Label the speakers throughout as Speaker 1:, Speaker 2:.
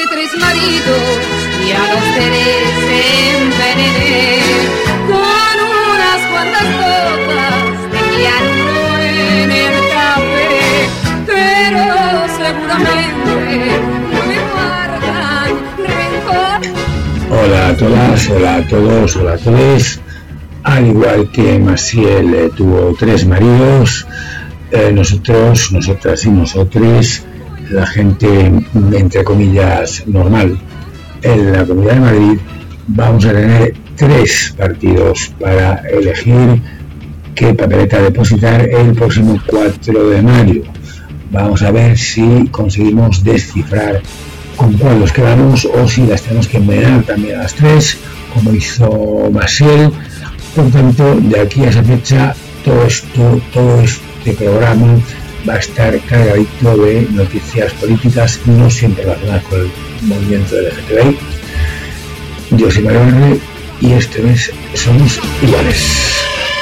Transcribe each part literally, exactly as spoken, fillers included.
Speaker 1: tres maridos y a los tres envenené con unas cuantas gotas de cianuro en el café, pero seguramente no me guardan rencor.
Speaker 2: Hola a todas, hola a todos, hola a todos. Al igual que Maciel eh, tuvo tres maridos, eh, nosotros, nosotras y nosotres, la gente, entre comillas, normal, en la Comunidad de Madrid, vamos a tener tres partidos para elegir qué papeleta depositar el próximo cuatro de mayo. Vamos a ver si conseguimos descifrar con cuál nos quedamos o si las tenemos que envenenar también a las tres, como hizo Maciel. Por tanto, de aquí a esa fecha, todo esto, todo este programa va a estar cargadito de noticias políticas, no siempre relacionadas con el movimiento L G T B I. Yo soy Mario R y este mes somos iguales.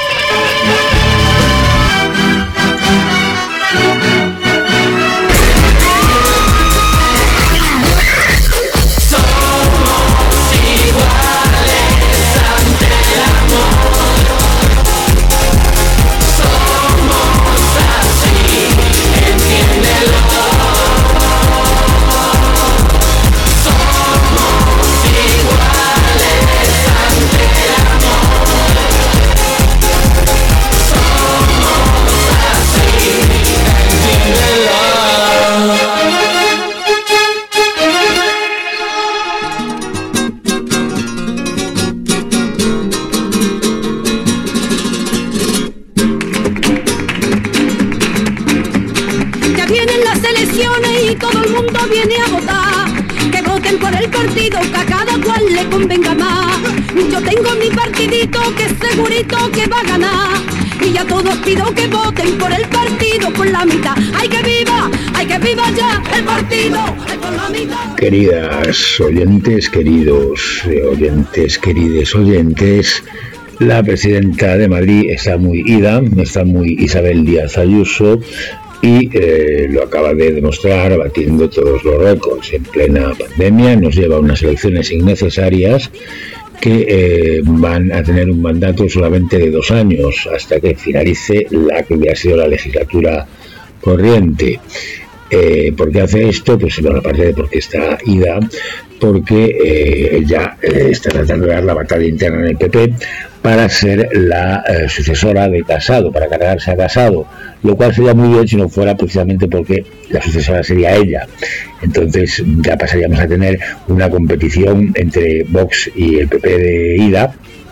Speaker 1: Que va a ganar y ya todos pido que voten por el partido por la mitad. ¡Ay que viva! ¡Ay que viva ya el partido! ¡Ay por la mitad!
Speaker 2: Queridas oyentes, queridos oyentes, querides oyentes, la presidenta de Madrid está muy ida, está muy Isabel Díaz Ayuso y eh, lo acaba de demostrar batiendo todos los récords en plena pandemia. Nos lleva a unas elecciones innecesarias que eh, van a tener un mandato solamente de dos años hasta que finalice la que hubiera sido la legislatura corriente. Eh, ¿Por qué hace esto? Pues bueno, aparte de porque está ida, porque eh, ella eh, está tratando de dar la batalla interna en el P P para ser la eh, sucesora de Casado, para cargarse a Casado, lo cual sería muy bien si no fuera precisamente porque la sucesora sería ella. Entonces ya pasaríamos a tener una competición entre Vox y el P P de ida,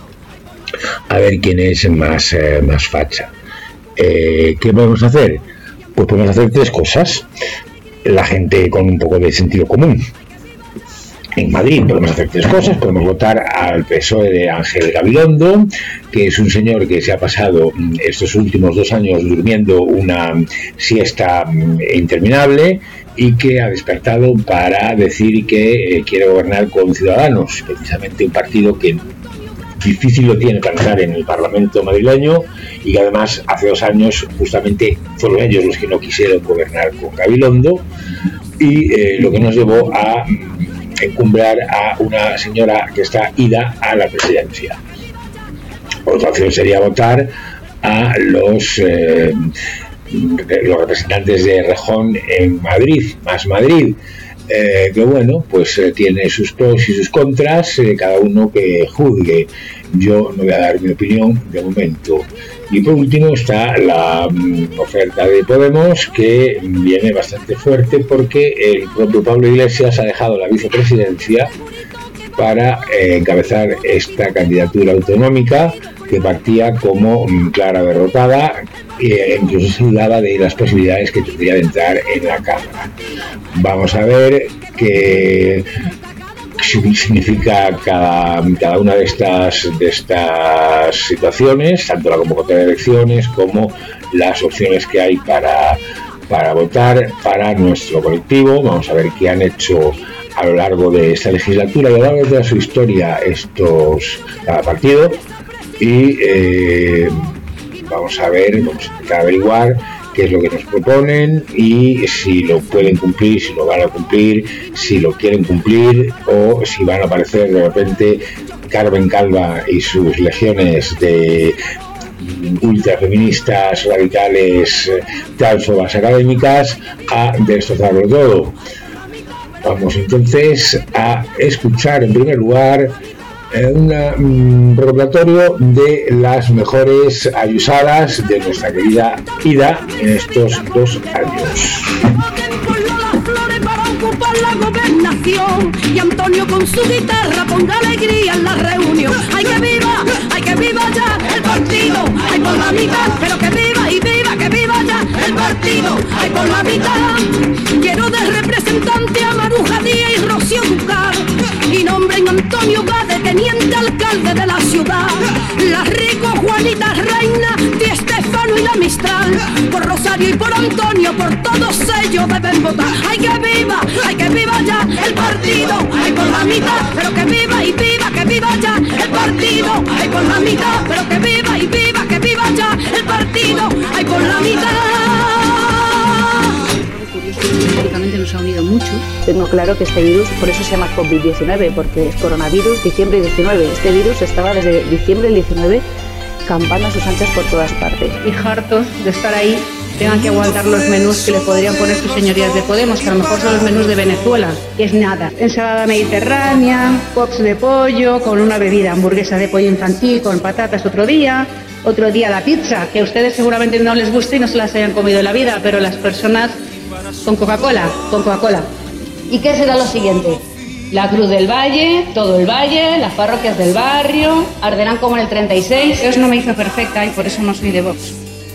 Speaker 2: a ver quién es más, eh, más facha. Eh, ¿Qué podemos hacer? Pues podemos hacer tres cosas. La gente con un poco de sentido común. En Madrid podemos hacer tres cosas. Podemos votar al P S O E de Ángel Gabilondo, que es un señor que se ha pasado estos últimos dos años durmiendo una siesta interminable y que ha despertado para decir que eh, quiere gobernar con Ciudadanos, precisamente un partido que difícil lo tiene para entrar en el Parlamento madrileño y que además hace dos años justamente fueron ellos los que no quisieron gobernar con Gabilondo y eh, lo que nos llevó a encumbrar a una señora que está ida a la presidencia. Otra opción sería votar a los eh, los representantes de Rejón en Madrid, Más Madrid, eh, que bueno, pues eh, tiene sus pros y sus contras, eh, cada uno que juzgue. Yo no voy a dar mi opinión de momento. Y por último está la um, oferta de Podemos, que viene bastante fuerte porque el propio Pablo Iglesias ha dejado la vicepresidencia para eh, encabezar esta candidatura autonómica que partía como um, clara derrotada e incluso se dudaba de las posibilidades que tendría de entrar en la Cámara. Vamos a ver qué significa cada, cada una de estas, de estas situaciones, tanto la convocatoria de elecciones como las opciones que hay para, para votar para nuestro colectivo. Vamos a ver qué han hecho a lo largo de esta legislatura y a lo largo de toda su historia estos cada partido y eh, vamos a ver, vamos a intentar averiguar qué es lo que nos proponen y si lo pueden cumplir, si lo van a cumplir, si lo quieren cumplir o si van a aparecer de repente Carmen Calva y sus legiones de ultrafeministas, radicales, transfobas académicas a destrozarlo todo. Vamos entonces a escuchar en primer lugar eh, un recopilatorio de las mejores ayusadas de nuestra querida Ida en estos dos años.
Speaker 1: Ocupar la gobernación y Antonio con su guitarra ponga alegría en la reunión. ¡Ay que viva! ¡Ay que viva ya el partido! ¡Ay por la mitad! Pero que viva y viva, que viva ya el partido. ¡Ay por la mitad! Quiero de representante a Maruja Díaz y Rocío Dúcar y nombren a Antonio Gade teniente alcalde de la ciudad. La Rico, Juanita Reina, Di Estefano y la Mistral. Por Rosario y por Antonio, por todos ellos deben votar. ¡Ay que viva! ¡Ay que viva ya el partido! ¡Ay por la mitad! Pero que viva y viva, que viva ya el partido. ¡Ay por la mitad! Pero que viva y viva, que viva ya el partido. ¡Ay por la mitad!
Speaker 3: Históricamente nos ha unido mucho.
Speaker 4: Tengo claro que este virus, por eso se llama COVID diecinueve, porque es coronavirus diciembre diecinueve. Este virus estaba desde diciembre del diecinueve campando a sus anchas por todas partes.
Speaker 3: Y hartos de estar ahí, tengan que aguantar los menús que le podrían poner sus señorías de Podemos, que a lo mejor son los menús de Venezuela, que es nada. Ensalada mediterránea, pops de pollo, con una bebida, hamburguesa de pollo infantil, con patatas otro día, otro día la pizza, que a ustedes seguramente no les guste y no se las hayan comido en la vida, pero las personas con Coca-Cola, con Coca-Cola. ¿Y qué será lo siguiente? La Cruz del Valle, todo el Valle, las parroquias del barrio, arderán como en el treinta y seis. Dios no me hizo perfecta y por eso no soy de Vox.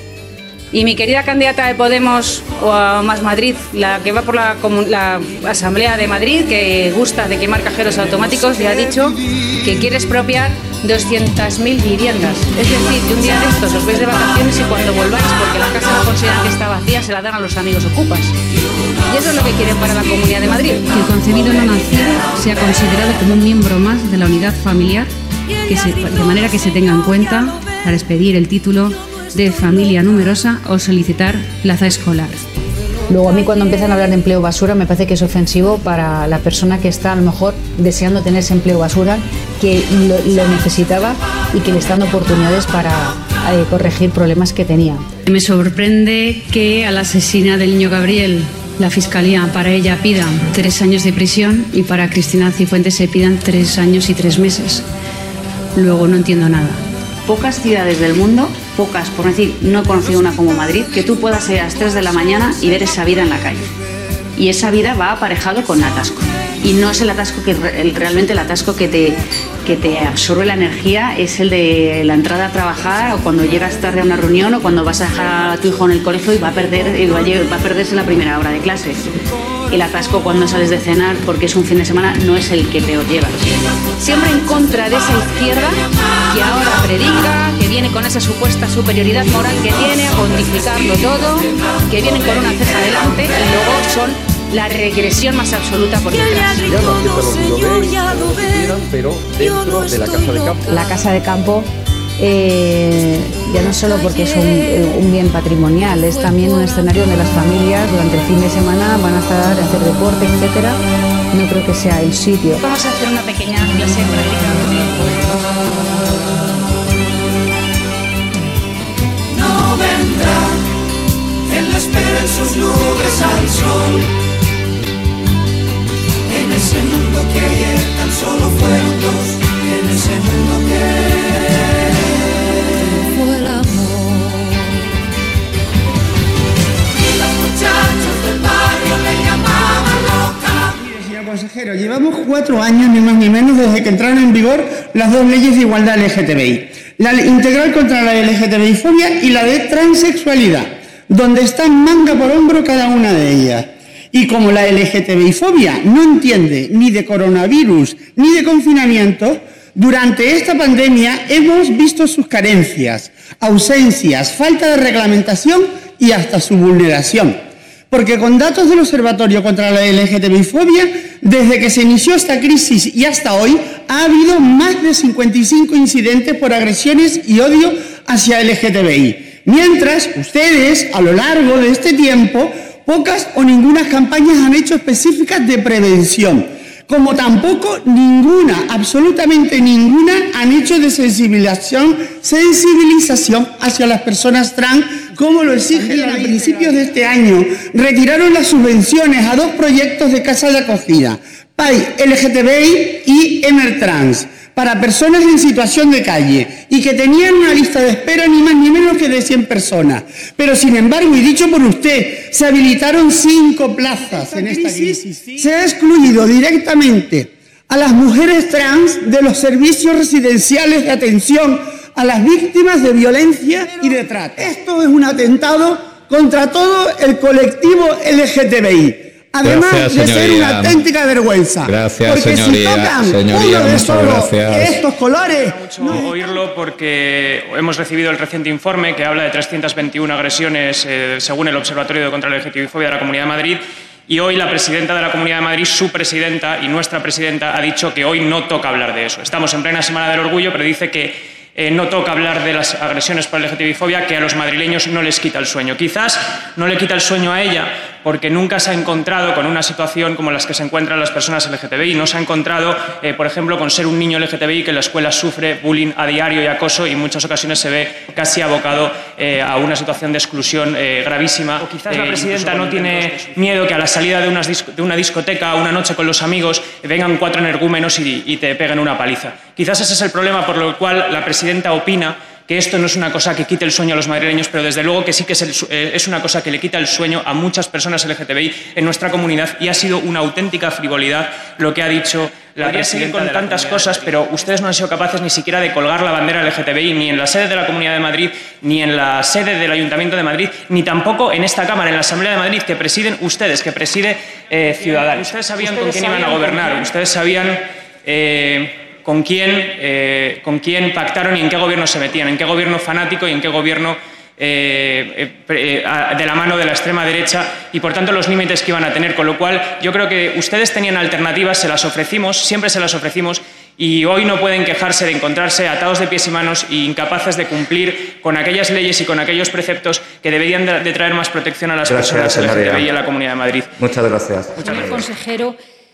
Speaker 3: Y mi querida candidata de Podemos o a Más Madrid, la que va por la, la Asamblea de Madrid, que gusta de quemar cajeros automáticos, le ha dicho que quiere expropiar doscientas mil viviendas. Es decir, que un día de estos os vais de vacaciones y cuando volváis, porque la casa no consideran que está vacía, se la dan a los amigos ocupas. Y eso es lo que quieren para la Comunidad de Madrid.
Speaker 5: Que el concebido no nacido sea considerado como un miembro más de la unidad familiar, que se, de manera que se tenga en cuenta para expedir el título de familia numerosa o solicitar plaza escolar.
Speaker 4: Luego a mí cuando empiezan a hablar de empleo basura me parece que es ofensivo para la persona que está a lo mejor deseando tener ese empleo basura, que lo, lo necesitaba y que le están dando oportunidades para eh, corregir problemas que tenía.
Speaker 5: Me sorprende que a la asesina del niño Gabriel la Fiscalía para ella pida tres años de prisión y para Cristina Cifuentes se pidan tres años y tres meses. Luego no entiendo nada.
Speaker 3: Pocas ciudades del mundo, pocas, por decir, no he conocido una como Madrid, que tú puedas ir a las tres de la mañana y ver esa vida en la calle. Y esa vida va aparejado con atasco. Y no es el atasco que el, realmente el atasco que te, que te absorbe la energía, es el de la entrada a trabajar o cuando llegas tarde a una reunión o cuando vas a dejar a tu hijo en el colegio y va a, perder, y va a, va a perderse la primera hora de clase. El atasco cuando sales de cenar porque es un fin de semana no es el que peor llevas. Siempre en contra de esa izquierda que ahora predica, que viene con esa supuesta superioridad moral que tiene, a modificarlo todo, que vienen con una ceja adelante y luego son la regresión más absoluta por detrás.
Speaker 6: Pero dentro de la Casa de Campo.
Speaker 4: La Casa de Campo Eh, ya no solo porque es un, un bien patrimonial, es también un escenario donde las familias durante el fin de semana van a estar a hacer deporte, etcétera. No creo que sea el sitio.
Speaker 3: Vamos a hacer una pequeña clase de práctica.
Speaker 7: No vendrá en la espera en sus nubes al sol. En ese mundo que ayer tan solo fueron dos, en ese mundo que
Speaker 8: consejero, llevamos cuatro años, ni más ni menos, desde que entraron en vigor las dos leyes de igualdad L G T B I. La integral contra la L G T B I fobia y la de transexualidad, donde están manga por hombro cada una de ellas. Y como la L G T B I fobia no entiende ni de coronavirus ni de confinamiento, durante esta pandemia hemos visto sus carencias, ausencias, falta de reglamentación y hasta su vulneración. Porque con datos del Observatorio contra la L G T B I fobia, desde que se inició esta crisis y hasta hoy, ha habido más de cincuenta y cinco incidentes por agresiones y odio hacia L G T B I. Mientras, ustedes, a lo largo de este tiempo, pocas o ninguna campañas han hecho específicas de prevención, como tampoco ninguna, absolutamente ninguna, han hecho de sensibilización, sensibilización hacia las personas trans, como lo exigen a principios de este año. Retiraron las subvenciones a dos proyectos de casa de acogida, P A I L G T B I y Emertrans, para personas en situación de calle, y que tenían una lista de espera ni más ni menos que de cien personas. Pero, sin embargo, y dicho por usted, se habilitaron cinco plazas en esta crisis. Se ha excluido directamente a las mujeres trans de los servicios residenciales de atención a las víctimas de violencia y de trata. Esto es un atentado contra todo el colectivo L G T B I. Además
Speaker 9: gracias,
Speaker 8: de ser una auténtica vergüenza.
Speaker 9: Gracias,
Speaker 8: porque
Speaker 9: señoría.
Speaker 8: Si tocan
Speaker 9: Señoría,
Speaker 8: uno de
Speaker 9: muchas
Speaker 8: solo
Speaker 9: gracias.
Speaker 8: estos colores.
Speaker 10: Mucho oírlo porque hemos recibido el reciente informe que habla de trescientas veintiuna agresiones eh, según el Observatorio contra la L G T B I fobia de la Comunidad de Madrid. Y hoy la presidenta de la Comunidad de Madrid, su presidenta y nuestra presidenta, ha dicho que hoy no toca hablar de eso. Estamos en plena Semana del Orgullo, pero dice que Eh, no toca hablar de las agresiones por L G T B I fobia, que a los madrileños no les quita el sueño. Quizás no le quita el sueño a ella porque nunca se ha encontrado con una situación como las que se encuentran las personas L G T B I. No se ha encontrado, eh, por ejemplo, con ser un niño L G T B I que en la escuela sufre bullying a diario y acoso, y en muchas ocasiones se ve casi abocado eh, a una situación de exclusión eh, gravísima. O quizás la presidenta no tiene miedo que a la salida de, unas disco, de una discoteca, una noche con los amigos, vengan cuatro energúmenos y, y te peguen una paliza. Quizás ese es el problema por el cual la presidenta opina que esto no es una cosa que quite el sueño a los madrileños, pero desde luego que sí que es, el, eh, es una cosa que le quita el sueño a muchas personas L G T B I en nuestra comunidad, y ha sido una auténtica frivolidad lo que ha dicho la Podría presidenta con tantas cosas, pero ustedes no han sido capaces ni siquiera de colgar la bandera L G T B I ni en la sede de la Comunidad de Madrid, ni en la sede del Ayuntamiento de Madrid, ni tampoco en esta Cámara, en la Asamblea de Madrid, que presiden ustedes, que preside eh, Ciudadanos. Ustedes sabían ustedes con quién iban a gobernar, ustedes sabían Eh, con quién, eh, con quién pactaron y en qué gobierno se metían, en qué gobierno fanático y en qué gobierno eh, eh, de la mano de la extrema derecha, y por tanto los límites que iban a tener. Con lo cual yo creo que ustedes tenían alternativas, se las ofrecimos, siempre se las ofrecimos, y hoy no pueden quejarse de encontrarse atados de pies y manos e incapaces de cumplir con aquellas leyes y con aquellos preceptos que deberían de, de traer más protección a las gracias, personas L G T B I en la Comunidad de Madrid.
Speaker 9: Muchas gracias.
Speaker 11: Muchas gracias. Consejero,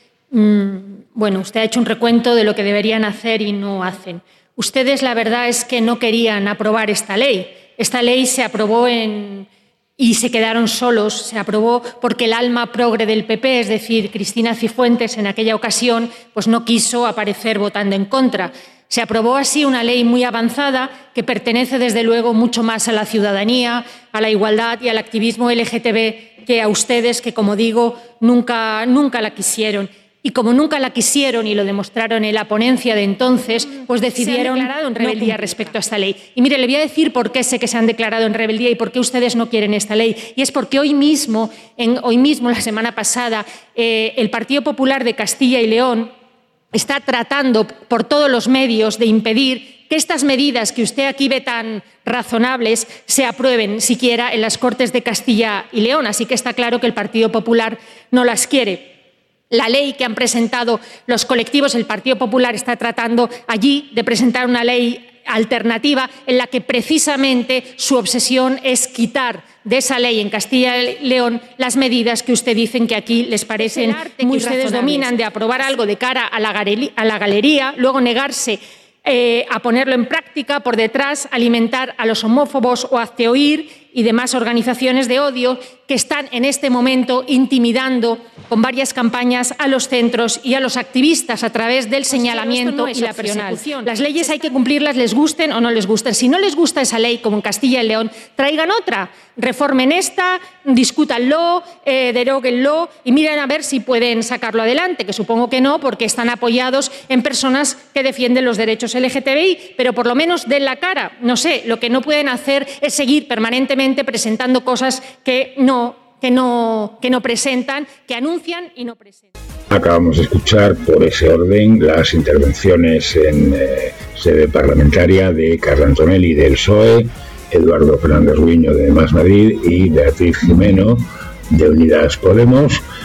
Speaker 11: mmm, bueno, usted ha hecho un recuento de lo que deberían hacer y no hacen. Ustedes, la verdad es que no querían aprobar esta ley. Esta ley se aprobó en, y se quedaron solos. Se aprobó porque el alma progre del P P, es decir, Cristina Cifuentes, en aquella ocasión, pues no quiso aparecer votando en contra. Se aprobó así una ley muy avanzada que pertenece, desde luego, mucho más a la ciudadanía, a la igualdad y al activismo L G T B que a ustedes, que, como digo, nunca, nunca la quisieron. Y como nunca la quisieron y lo demostraron en la ponencia de entonces, pues decidieron declarado en rebeldía no respecto a esta ley. Y mire, le voy a decir por qué sé que se han declarado en rebeldía y por qué ustedes no quieren esta ley. Y es porque hoy mismo, en, hoy mismo la semana pasada, eh, el Partido Popular de Castilla y León está tratando por todos los medios de impedir que estas medidas que usted aquí ve tan razonables se aprueben siquiera en las Cortes de Castilla y León. Así que está claro que el Partido Popular no las quiere. La ley que han presentado los colectivos, el Partido Popular está tratando allí de presentar una ley alternativa en la que precisamente su obsesión es quitar de esa ley en Castilla y León las medidas que usted dicen que aquí les parecen muy ustedes dominan, de aprobar algo de cara a la galería, a la galería luego negarse eh, a ponerlo en práctica, por detrás alimentar a los homófobos o hazteoír y demás organizaciones de odio que están en este momento intimidando con varias campañas a los centros y a los activistas a través del señalamiento y la persecución. Las leyes hay que cumplirlas, les gusten o no les gusten. Si no les gusta esa ley, como en Castilla y León, traigan otra, reformen esta, discútanlo, eh, deróguenlo y miren a ver si pueden sacarlo adelante, que supongo que no, porque están apoyados en personas que defienden los derechos L G T B I, pero por lo menos den la cara. No sé, lo que no pueden hacer es seguir permanentemente presentando cosas que no, que no, que no presentan, que anuncian y no presentan.
Speaker 2: Acabamos de escuchar, por ese orden, las intervenciones en eh, sede parlamentaria de Carla Antonelli del P S O E, Eduardo Fernández Ruiño de Más Madrid y Beatriz Jimeno de Unidas Podemos.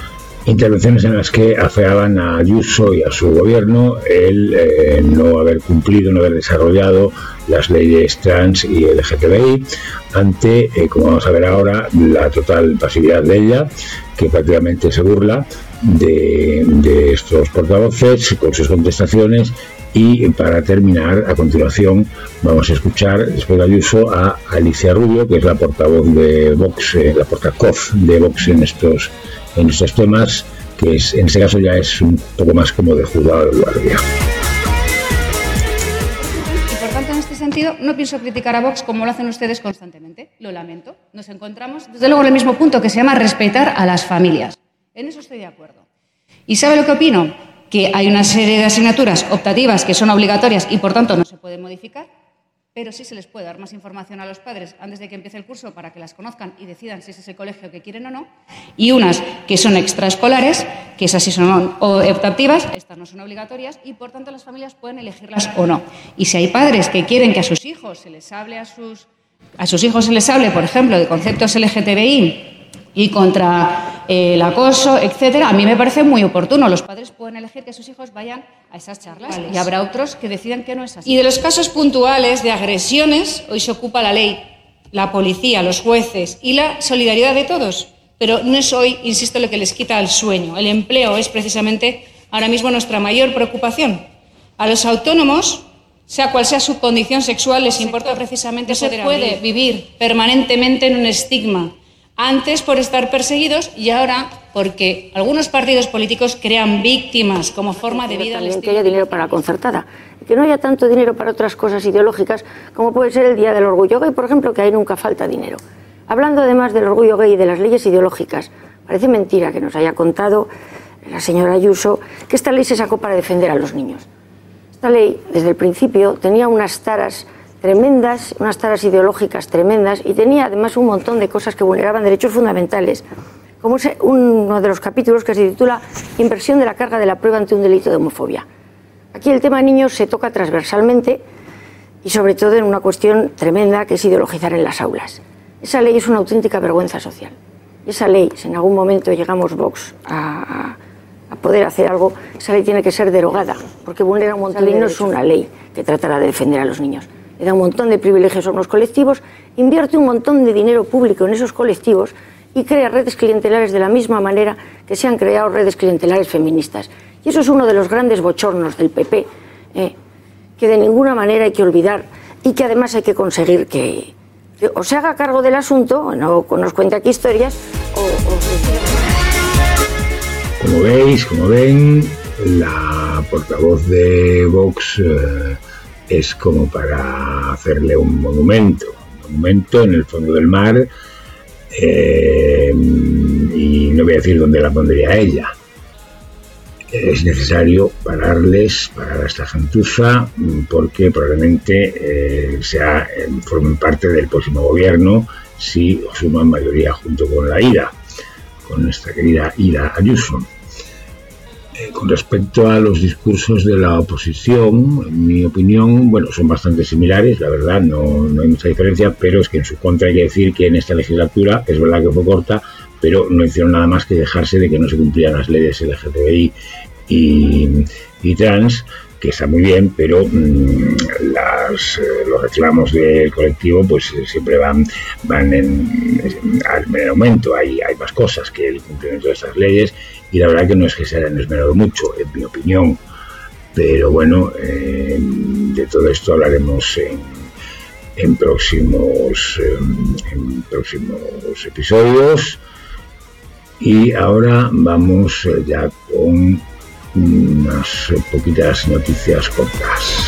Speaker 2: intervenciones en las que afeaban a Ayuso y a su gobierno el eh, no haber cumplido, no haber desarrollado las leyes trans y L G T B I, ante, eh, como vamos a ver ahora, la total pasividad de ella, que prácticamente se burla de, de estos portavoces con sus contestaciones. Y para terminar, a continuación, vamos a escuchar, después de Ayuso, a Alicia Rubio, que es la portavoz de Vox, eh, la portavoz de Vox en estos, en estos temas, que es, en este caso ya es un poco más como de juzgado de guardia.
Speaker 9: Y por tanto, en este sentido, no pienso criticar a Vox como lo hacen ustedes constantemente. Lo lamento. Nos encontramos, desde luego, en el mismo punto, que se llama respetar a las familias. En eso estoy de acuerdo. ¿Y sabe lo que opino? Que hay una serie de asignaturas optativas que son obligatorias y, por tanto, no se pueden modificar, pero sí se les puede dar más información a los padres antes de que empiece el curso para que las conozcan y decidan si ese es el colegio que quieren o no, y unas que son extraescolares, que esas sí son optativas, estas no son obligatorias y, por tanto, las familias pueden elegirlas o no. Y si hay padres que quieren que a sus hijos se les hable a sus, a sus hijos se les hable, por ejemplo, de conceptos L G T B I y contra eh, el acoso, etcétera, a mí me parece muy oportuno. Los padres pueden elegir que sus hijos vayan a esas charlas vale. Y habrá otros que decidan que no es así. Y de los casos puntuales de agresiones, hoy se ocupa la ley, la policía, los jueces y la solidaridad de todos. Pero no es hoy, insisto, lo que les quita el sueño. El empleo es precisamente ahora mismo nuestra mayor preocupación. A los autónomos, sea cual sea su condición sexual, les importa precisamente poder abrir. No se puede vivir permanentemente en un estigma. Antes por estar perseguidos y ahora porque algunos partidos políticos crean víctimas como forma de vida.
Speaker 12: También que haya dinero para la concertada, que no haya tanto dinero para otras cosas ideológicas como puede ser el Día del Orgullo Gay, por ejemplo, que ahí nunca falta dinero. Hablando además del orgullo gay y de las leyes ideológicas, parece mentira que nos haya contado la señora Ayuso que esta ley se sacó para defender a los niños. Esta ley, desde el principio, tenía unas taras tremendas, unas taras ideológicas tremendas y tenía además un montón de cosas que vulneraban derechos fundamentales, como es uno de los capítulos que se titula Inversión de la carga de la prueba ante un delito de homofobia. Aquí el tema niños se toca transversalmente y sobre todo en una cuestión tremenda que es ideologizar en las aulas. Esa ley es una auténtica vergüenza social. Y esa ley, si en algún momento llegamos Vox a, a poder hacer algo, esa ley tiene que ser derogada, porque vulnera un montón de derechos. No es una ley que tratará de defender a los niños. Le da un montón de privilegios a unos colectivos, invierte un montón de dinero público en esos colectivos y crea redes clientelares de la misma manera que se han creado redes clientelares feministas. Y eso es uno de los grandes bochornos del P P, eh, que de ninguna manera hay que olvidar y que además hay que conseguir que, que o se haga cargo del asunto, o no nos cuente aquí historias, o... o...
Speaker 2: Como veis, como ven, la portavoz de Vox... Eh, es como para hacerle un monumento, un monumento en el fondo del mar, eh, y no voy a decir dónde la pondría ella. Es necesario pararles, parar a esta gentuza, porque probablemente eh, sea, eh, formen parte del próximo gobierno si suman mayoría junto con la I R A, con nuestra querida Ida Ayuso. Con respecto a los discursos de la oposición, en mi opinión, bueno, son bastante similares, la verdad, no, no hay mucha diferencia, pero es que en su contra hay que decir que en esta legislatura, es verdad que fue corta, pero no hicieron nada más que dejarse de que no se cumplían las leyes L G T B I y, y trans, que está muy bien, pero mmm, las, eh, los reclamos del colectivo pues eh, siempre van, van en, en, en aumento, hay, hay más cosas que el cumplimiento de estas leyes. Y la verdad que no es que se hayan esmerado mucho, en mi opinión. Pero bueno, eh, de todo esto hablaremos en, en, próximos, eh, en próximos episodios. Y ahora vamos eh, ya con unas poquitas noticias cortas.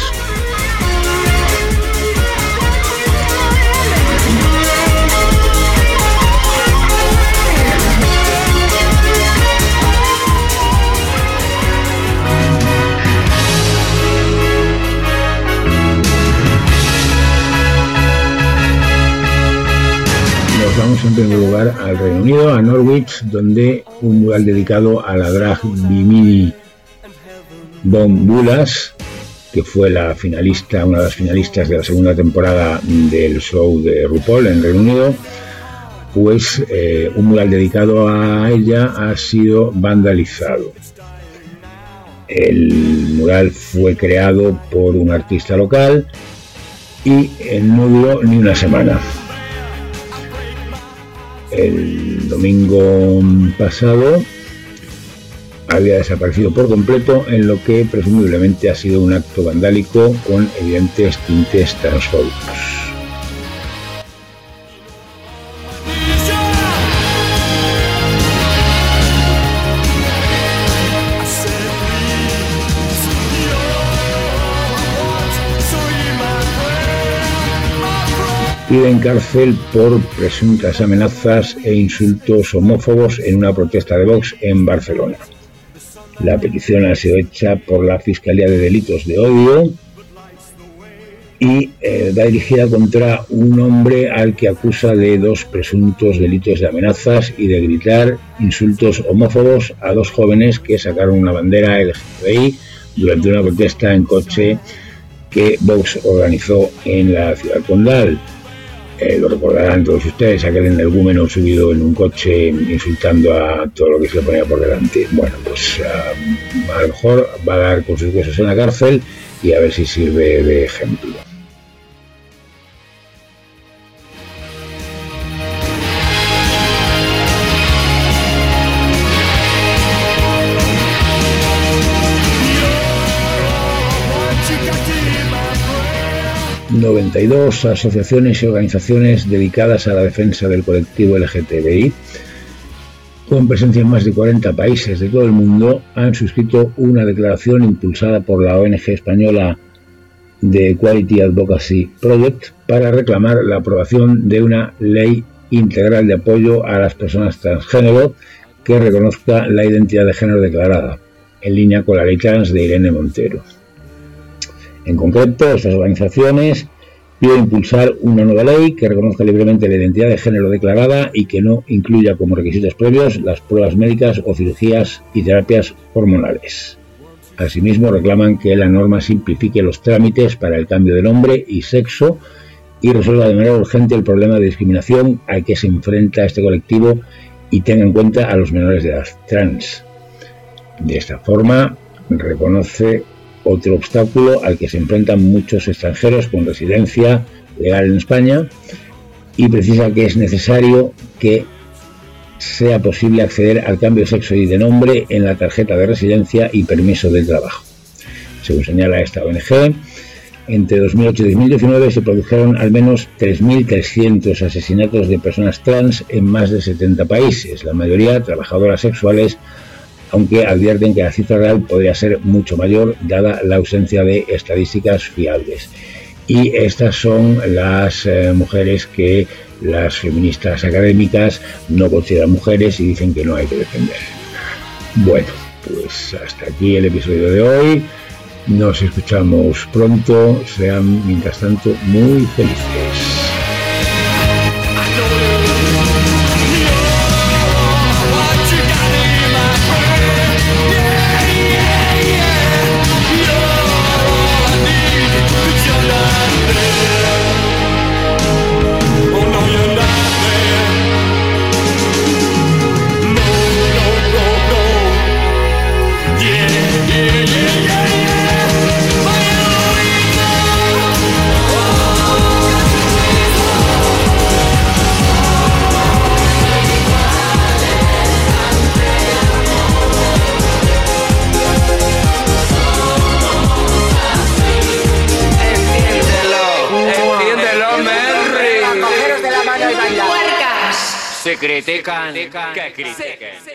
Speaker 2: Vamos en primer lugar al Reino Unido, a Norwich, donde un mural dedicado a la drag Bimini Von Bulas, que fue la finalista, una de las finalistas de la segunda temporada del show de RuPaul en Reino Unido, pues eh, un mural dedicado a ella ha sido vandalizado. El mural fue creado por un artista local y eh, no duró ni una semana. El domingo pasado había desaparecido por completo, en lo que presumiblemente ha sido un acto vandálico con evidentes tintes transfóbicos. Piden cárcel por presuntas amenazas e insultos homófobos en una protesta de Vox en Barcelona. La petición ha sido hecha por la Fiscalía de Delitos de Odio y eh, va dirigida contra un hombre al que acusa de dos presuntos delitos de amenazas y de gritar insultos homófobos a dos jóvenes que sacaron una bandera L G T B I durante una protesta en coche que Vox organizó en la ciudad condal. Eh, lo recordarán todos ustedes, aquel energúmeno subido en un coche insultando a todo lo que se le ponía por delante. Bueno, pues uh, a lo mejor va a dar con sus huesos en la cárcel y a ver si sirve de ejemplo. noventa y dos asociaciones y organizaciones dedicadas a la defensa del colectivo L G T B I, con presencia en más de cuarenta países de todo el mundo, han suscrito una declaración impulsada por la O N G española The Equality Advocacy Project para reclamar la aprobación de una ley integral de apoyo a las personas transgénero que reconozca la identidad de género declarada, en línea con la ley trans de Irene Montero. En concreto, estas organizaciones piden impulsar una nueva ley que reconozca libremente la identidad de género declarada y que no incluya como requisitos previos las pruebas médicas o cirugías y terapias hormonales. Asimismo, reclaman que la norma simplifique los trámites para el cambio de nombre y sexo y resuelva de manera urgente el problema de discriminación al que se enfrenta este colectivo y tenga en cuenta a los menores de edad trans. De esta forma, reconoce otro obstáculo al que se enfrentan muchos extranjeros con residencia legal en España y precisa que es necesario que sea posible acceder al cambio de sexo y de nombre en la tarjeta de residencia y permiso de trabajo. Según señala esta O N G, entre dos mil ocho y dos mil diecinueve se produjeron al menos tres mil trescientos asesinatos de personas trans en más de setenta países, la mayoría trabajadoras sexuales, aunque advierten que la cifra real podría ser mucho mayor dada la ausencia de estadísticas fiables. Y estas son las eh, mujeres que las feministas académicas no consideran mujeres y dicen que no hay que defender. Bueno, pues hasta aquí el episodio de hoy. Nos escuchamos pronto. Sean, mientras tanto, muy felices.
Speaker 13: Se critican, que critiquen.